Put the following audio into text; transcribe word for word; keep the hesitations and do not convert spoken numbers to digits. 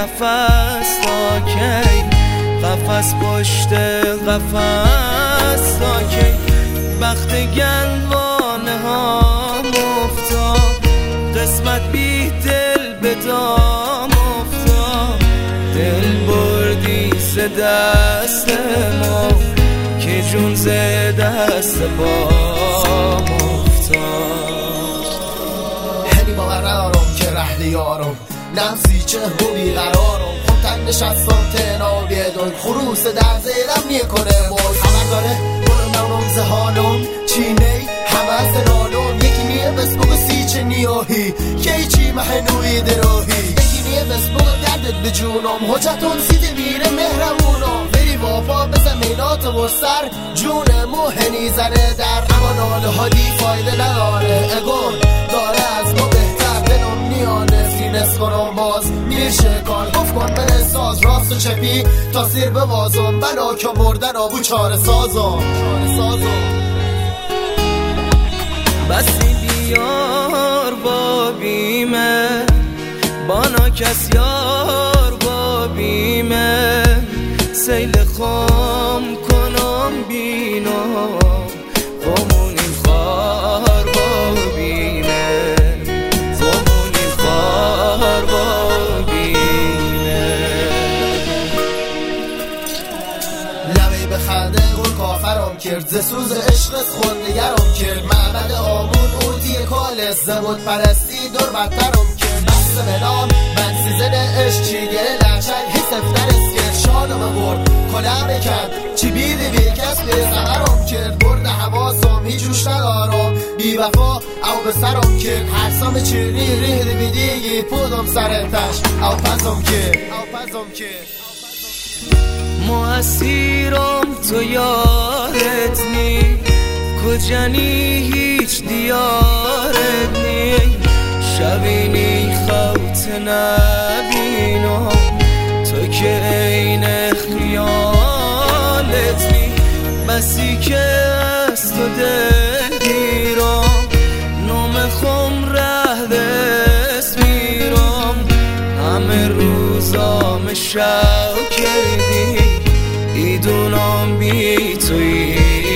نفس تا کی، قفس پشت قفس تا کی، بخت گلوانه ها مفتاد، قسمت بی دل به دام افتاد، دل بردی ز دست ما که جون ز دست پام افتاد. هنی باور ندارم که رحل یارم، نفسی چه و بیقرارم، خون تن نشستم تنها بیدون، خروس در زیرم میکنه باز، خبر داره برم نونم زهانم چینی همه زنانم، یکی نیه بس بگو سی چه نیاهی که ایچی محنوی دراهی، یکی نیه بس بگو دردت به جونم، حجتون سیده میره مهرمونم، بری وافا به زمینات و سر جون موهنی زنه در، اما ناله ها دی فایده نداره، اگون داره از ما بهتر، دلم میانه فینس کنم باز میشه کار، گفت کن بره ساز راست و چپی تا سیر بوازم، بنا که مردن آبو چاره سازم چاره سازم. بسی بیار با بیمه بانا کس یار با بیمه، سیل خام کنم بینم خمونی خار با بیمه، خمونی خار با بیمه. لبی به خنده گل کافرم کرد، ز سوز عشق خود نگرم کرد، معبد آمون اوتی کالس زمود پرستی دور بدترم کرد، دست به نام من سیزن عشق چی گره لحشن حس افتر اسکر شانم برد کلمه کرد، چی بیدی بی کس به زمرم کرد، برد حواسم هیچوش ندارم، بی وفا او به سرم کرد، حرسام چیری ریه دی بیدیگی پودم سر تش او پزم کرد او پزم کرد. موسیرم تو یارت نی، کجانی هیچ دیارت نی، شبینی خوت نبینم تو که این خیالت نی، بسی که از تو دل گیرم نوم خم ره دست میرم، همه روزام شو کردی ایدونم بی توی